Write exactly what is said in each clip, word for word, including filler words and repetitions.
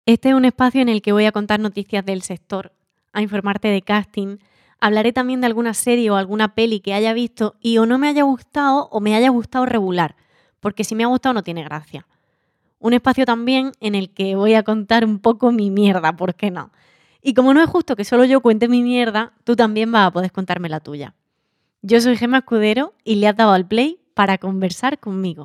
Este es un espacio en el que voy a contar noticias del sector, a informarte de casting. Hablaré también de alguna serie o alguna peli que haya visto y o no me haya gustado o me haya gustado regular, porque si me ha gustado no tiene gracia. Un espacio también en el que voy a contar un poco mi mierda, ¿por qué no? Y como no es justo que solo yo cuente mi mierda, tú también vas a poder contarme la tuya. Yo soy Gemma Escudero y le has dado al play para conversar conmigo.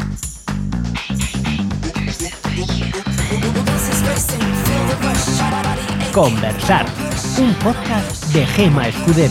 Conversar, un podcast de Gemma Escudero.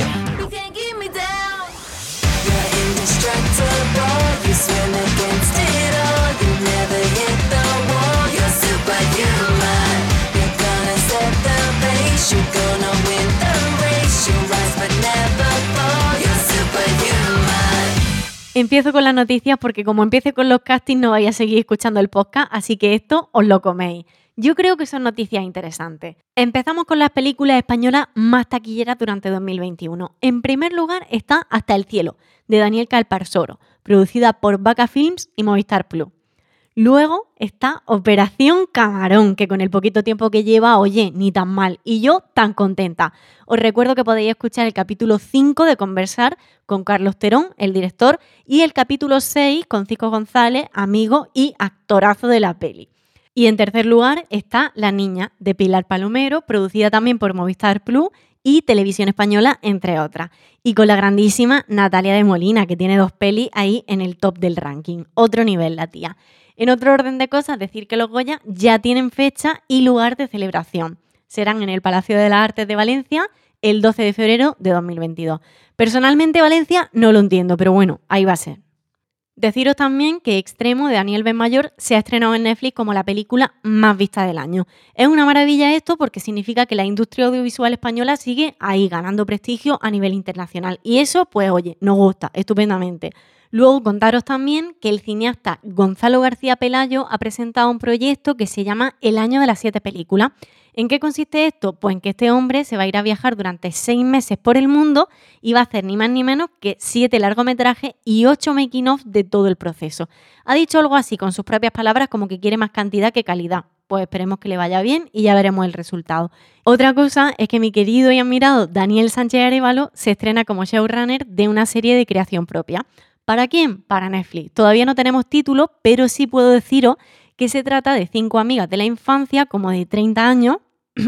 Empiezo con las noticias porque como empiece con los castings no vais a seguir escuchando el podcast, así que esto os lo coméis. Yo creo que son noticias interesantes. Empezamos con las películas españolas más taquilleras durante dos mil veintiuno. En primer lugar está Hasta el cielo, de Daniel Calparsoro, producida por Vaca Films y Movistar Plus. Luego está Operación Camarón, que con el poquito tiempo que lleva, oye, ni tan mal. Y yo tan contenta. Os recuerdo que podéis escuchar el capítulo cinco de Conversar con Carlos Terón, el director, y el capítulo seis con Cisco González, amigo y actorazo de la peli. Y en tercer lugar está La niña, de Pilar Palomero, producida también por Movistar Plus y Televisión Española, entre otras. Y con la grandísima Natalia de Molina, que tiene dos pelis ahí en el top del ranking. Otro nivel, la tía. En otro orden de cosas, decir que los Goya ya tienen fecha y lugar de celebración. Serán en el Palacio de las Artes de Valencia el doce de febrero de dos mil veintidós. Personalmente Valencia no lo entiendo, pero bueno, ahí va a ser. Deciros también que Extremo, de Daniel Benmayor, se ha estrenado en Netflix como la película más vista del año. Es una maravilla esto porque significa que la industria audiovisual española sigue ahí ganando prestigio a nivel internacional. Y eso, pues oye, nos gusta estupendamente. Luego contaros también que el cineasta Gonzalo García Pelayo ha presentado un proyecto que se llama El año de las siete películas. ¿En qué consiste esto? Pues en que este hombre se va a ir a viajar durante seis meses por el mundo y va a hacer ni más ni menos que siete largometrajes y ocho making-of de todo el proceso. Ha dicho algo así con sus propias palabras como que quiere más cantidad que calidad. Pues esperemos que le vaya bien y ya veremos el resultado. Otra cosa es que mi querido y admirado Daniel Sánchez Arévalo se estrena como showrunner de una serie de creación propia. ¿Para quién? Para Netflix. Todavía no tenemos título, pero sí puedo deciros que se trata de cinco amigas de la infancia, como de treinta años,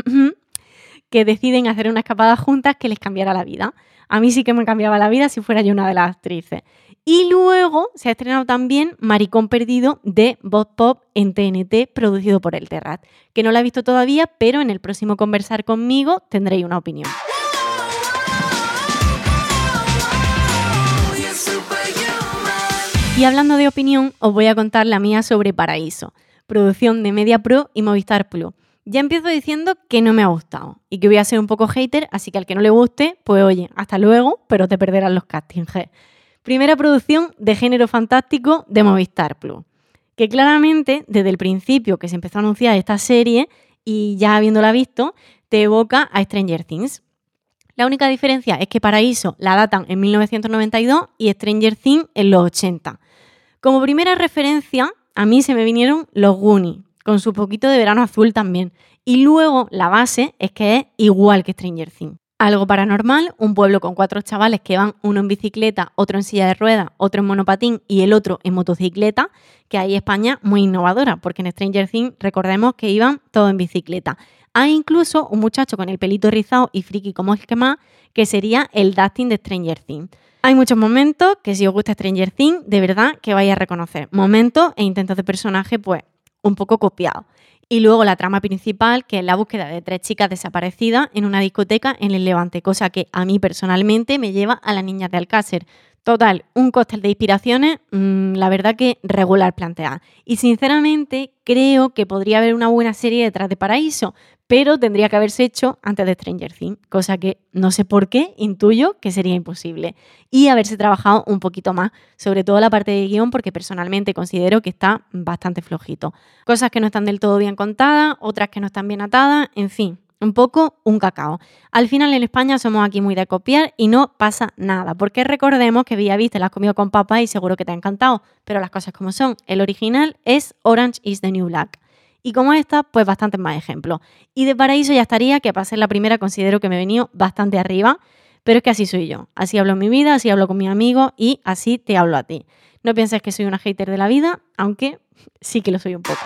que deciden hacer una escapada juntas que les cambiará la vida. A mí sí que me cambiaba la vida si fuera yo una de las actrices. Y luego se ha estrenado también Maricón Perdido de Voz Pop en T N T, producido por El Terrat, que no la he visto todavía, pero en el próximo Conversar conmigo tendréis una opinión. Y hablando de opinión, os voy a contar la mía sobre Paraíso, producción de Media Pro y Movistar Plus. Ya empiezo diciendo que no me ha gustado y que voy a ser un poco hater, así que al que no le guste, pues oye, hasta luego, pero te perderás los castings. Primera producción de género fantástico de Movistar Plus, que claramente desde el principio que se empezó a anunciar esta serie y ya habiéndola visto, te evoca a Stranger Things. La única diferencia es que Paraíso la datan en mil novecientos noventa y dos y Stranger Things en los ochenta. Como primera referencia, a mí se me vinieron los Goonies, con su poquito de verano azul también. Y luego la base es que es igual que Stranger Things. Algo paranormal, un pueblo con cuatro chavales que van uno en bicicleta, otro en silla de ruedas, otro en monopatín y el otro en motocicleta, que ahí España muy innovadora, porque en Stranger Things recordemos que iban todos en bicicleta. Hay incluso un muchacho con el pelito rizado y friki como es que más, que sería el Dustin de Stranger Things. Hay muchos momentos que si os gusta Stranger Things, de verdad que vais a reconocer. Momentos e intentos de personaje, pues, un poco copiados. Y luego la trama principal, que es la búsqueda de tres chicas desaparecidas en una discoteca en el Levante, cosa que a mí personalmente me lleva a Las niñas de Alcácer. Total, un cóctel de inspiraciones, mmm, la verdad que regular planteada. Y sinceramente creo que podría haber una buena serie detrás de Paraíso, pero tendría que haberse hecho antes de Stranger Things, cosa que no sé por qué, intuyo que sería imposible. Y haberse trabajado un poquito más, sobre todo la parte de guión, porque personalmente considero que está bastante flojito. Cosas que no están del todo bien contadas, otras que no están bien atadas, en fin. Un poco un cacao. Al final en España somos aquí muy de copiar y no pasa nada, porque recordemos que Vía Vista la has comido con papas y seguro que te ha encantado, pero las cosas como son, el original es Orange is the New Black. Y como esta, pues bastantes más ejemplos. Y de Paraíso ya estaría, que para ser la primera considero que me he venido bastante arriba, pero es que así soy yo. Así hablo en mi vida, así hablo con mis amigos y así te hablo a ti. No pienses que soy una hater de la vida, aunque sí que lo soy un poco.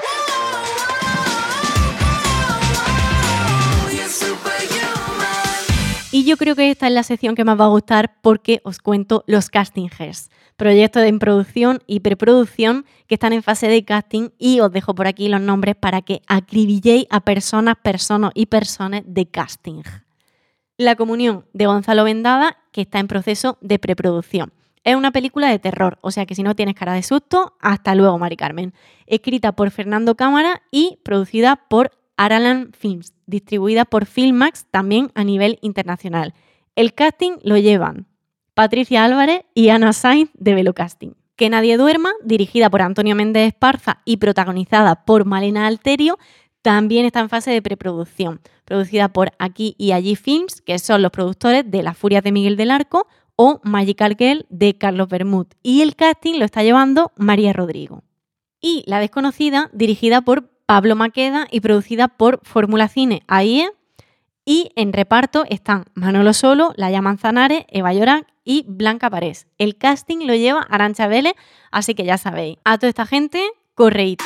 Y yo creo que esta es la sección que más va a gustar porque os cuento los casting hairs, proyectos en producción y preproducción que están en fase de casting, y os dejo por aquí los nombres para que acribilléis a personas, personas y personas de casting. La comunión, de Gonzalo Vendada, que está en proceso de preproducción. Es una película de terror, o sea que si no tienes cara de susto, hasta luego, Mari Carmen. Escrita por Fernando Cámara y producida por Araland Films, distribuida por Filmax también a nivel internacional. El casting lo llevan Patricia Álvarez y Ana Sainz de Velocasting. Que nadie duerma, dirigida por Antonio Méndez Esparza y protagonizada por Malena Alterio, también está en fase de preproducción, producida por Aquí y Allí Films, que son los productores de Las Furias de Miguel del Arco o Magical Girl de Carlos Bermud. Y el casting lo está llevando María Rodrigo. Y La Desconocida, dirigida por Pablo Maqueda y producida por Fórmula Cine A I E. Y en reparto están Manolo Solo, Laia Manzanares, Eva Llorac y Blanca Parés. El casting lo lleva Arantxa Vélez, así que ya sabéis, a toda esta gente, correíto.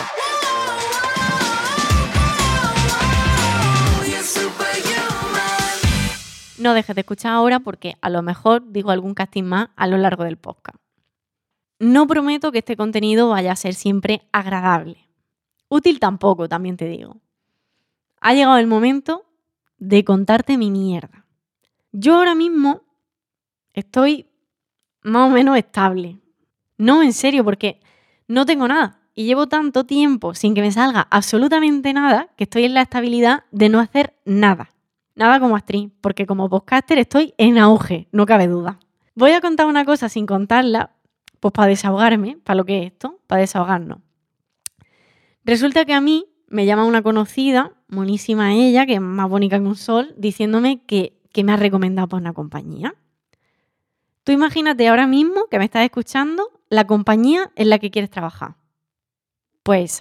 No dejes de escuchar ahora porque a lo mejor digo algún casting más a lo largo del podcast. No prometo que este contenido vaya a ser siempre agradable. Útil tampoco, también te digo. Ha llegado el momento de contarte mi mierda. Yo ahora mismo estoy más o menos estable. No, en serio, porque no tengo nada. Y llevo tanto tiempo sin que me salga absolutamente nada que estoy en la estabilidad de no hacer nada. Nada como actriz, porque como podcaster estoy en auge, no cabe duda. Voy a contar una cosa sin contarla, pues para desahogarme, para lo que es esto, para desahogarnos. Resulta que a mí me llama una conocida, monísima ella, que es más bonita que un sol, diciéndome que, que me ha recomendado para una compañía. Tú imagínate ahora mismo que me estás escuchando la compañía en la que quieres trabajar. Pues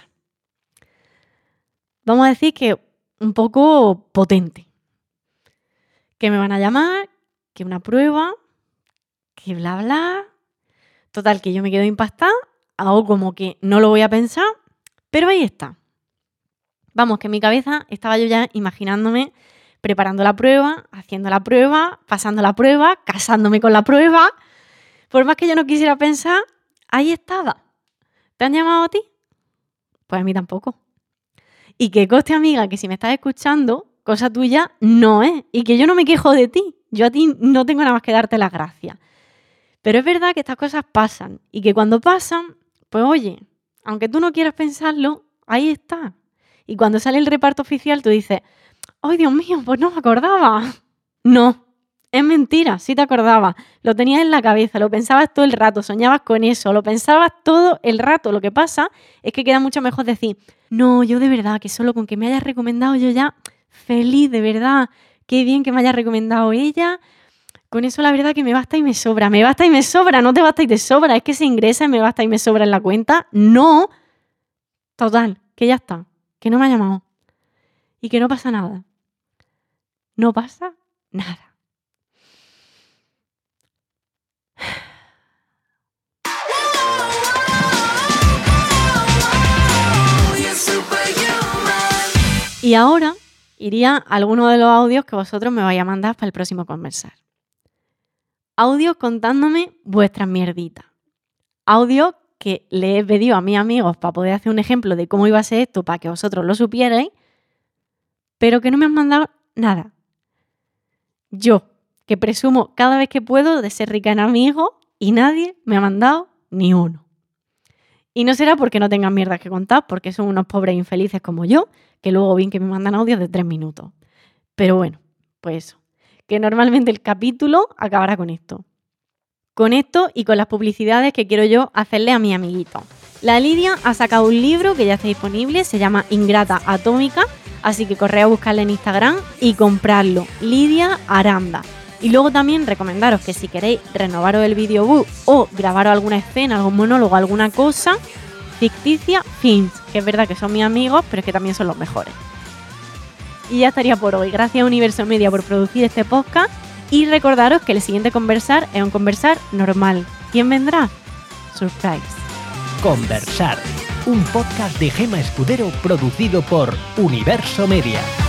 vamos a decir que un poco potente. Que me van a llamar, que una prueba, que bla bla. Total, que yo me quedo impactada, hago como que no lo voy a pensar, pero ahí está. Vamos, que en mi cabeza estaba yo ya imaginándome preparando la prueba, haciendo la prueba, pasando la prueba, casándome con la prueba. Por más que yo no quisiera pensar, ahí estaba. ¿Te han llamado a ti? Pues a mí tampoco. Y que coste, amiga, que si me estás escuchando, cosa tuya no es. Y que yo no me quejo de ti. Yo a ti no tengo nada más que darte las gracias. Pero es verdad que estas cosas pasan. Y que cuando pasan, pues oye, aunque tú no quieras pensarlo, ahí está. Y cuando sale el reparto oficial, tú dices, ¡ay, Dios mío, pues no me acordaba! No, es mentira, sí te acordabas. Lo tenías en la cabeza, lo pensabas todo el rato, soñabas con eso, lo pensabas todo el rato. Lo que pasa es que queda mucho mejor decir, no, yo de verdad, que solo con que me hayas recomendado yo ya feliz, de verdad, qué bien que me haya recomendado ella. Con eso la verdad que me basta y me sobra, me basta y me sobra, no te basta y te sobra, es que se ingresa y me basta y me sobra en la cuenta. No, total, que ya está, que no me ha llamado y que no pasa nada. No pasa nada. Y ahora iría a alguno de los audios que vosotros me vais a mandar para el próximo conversar. Audios contándome vuestras mierditas. Audios que le he pedido a mis amigos para poder hacer un ejemplo de cómo iba a ser esto para que vosotros lo supierais, pero que no me han mandado nada. Yo, que presumo cada vez que puedo de ser rica en amigos, y nadie me ha mandado ni uno. Y no será porque no tengan mierdas que contar, porque son unos pobres infelices como yo, que luego bien que me mandan audios de tres minutos. Pero bueno, pues eso, que normalmente el capítulo acabará con esto. Con esto y con las publicidades que quiero yo hacerle a mi amiguito. La Lidia ha sacado un libro que ya está disponible, se llama Ingrata Atómica, así que corred a buscarle en Instagram y comprarlo. Lidia Aranda. Y luego también recomendaros que si queréis renovaros el videobook o grabaros alguna escena, algún monólogo, alguna cosa, Ficticia Films, que es verdad que son mis amigos, pero es que también son los mejores. Y ya estaría por hoy. Gracias a Universo Media por producir este podcast. Y recordaros que el siguiente conversar es un conversar normal. ¿Quién vendrá? Surprise. Conversar, un podcast de Gema Escudero producido por Universo Media.